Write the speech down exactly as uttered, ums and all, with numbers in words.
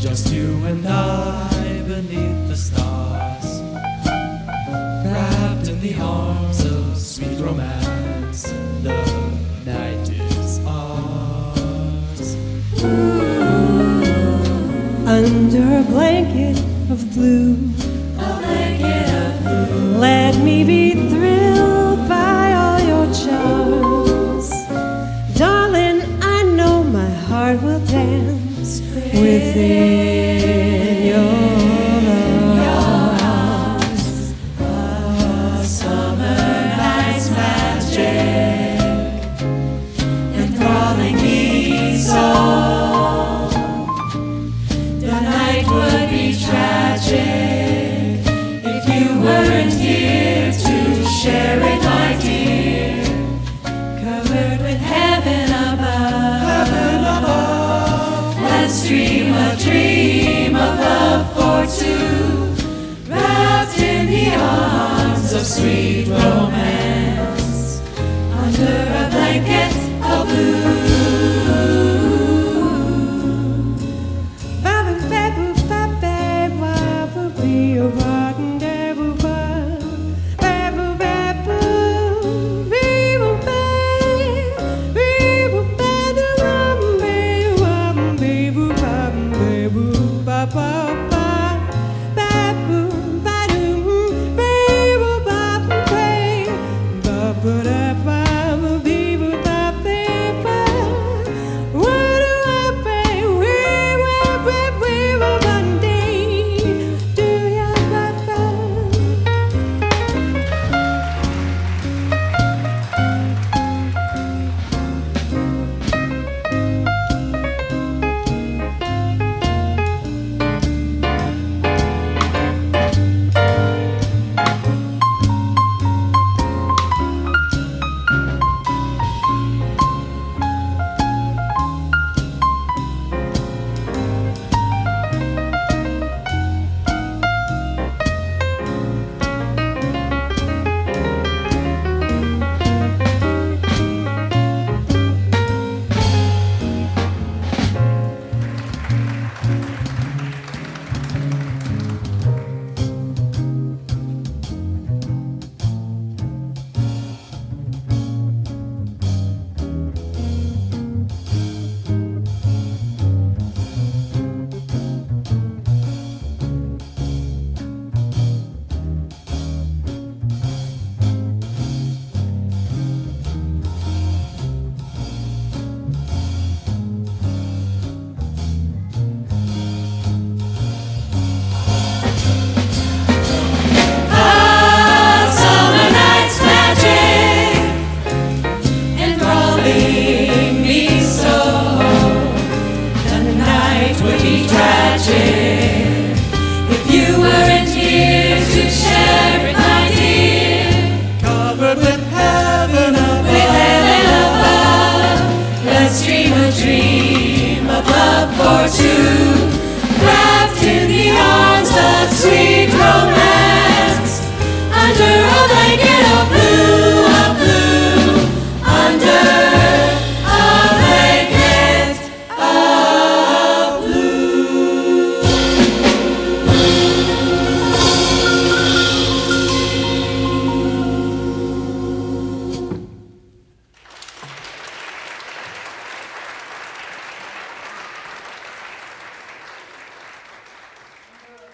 Just you and I beneath the stars, wrapped in the arms of sweet romance. The night is ours. Under a blanket of blue, A blanket of blue. let me be thrilled by all your charms. Darling, I know my heart will dance within your arms. A summer night's magic enthralling me so. The night would be tragic if you weren't here to share it, my dear. Covered with heaven above, heaven above. Let's dream a dream of love for two, wrapped in the arms of sweet romance, under a blanket of blue. If you weren't here to share it, my dear, covered with heaven above, with heaven above, let's dream a dream of love for two.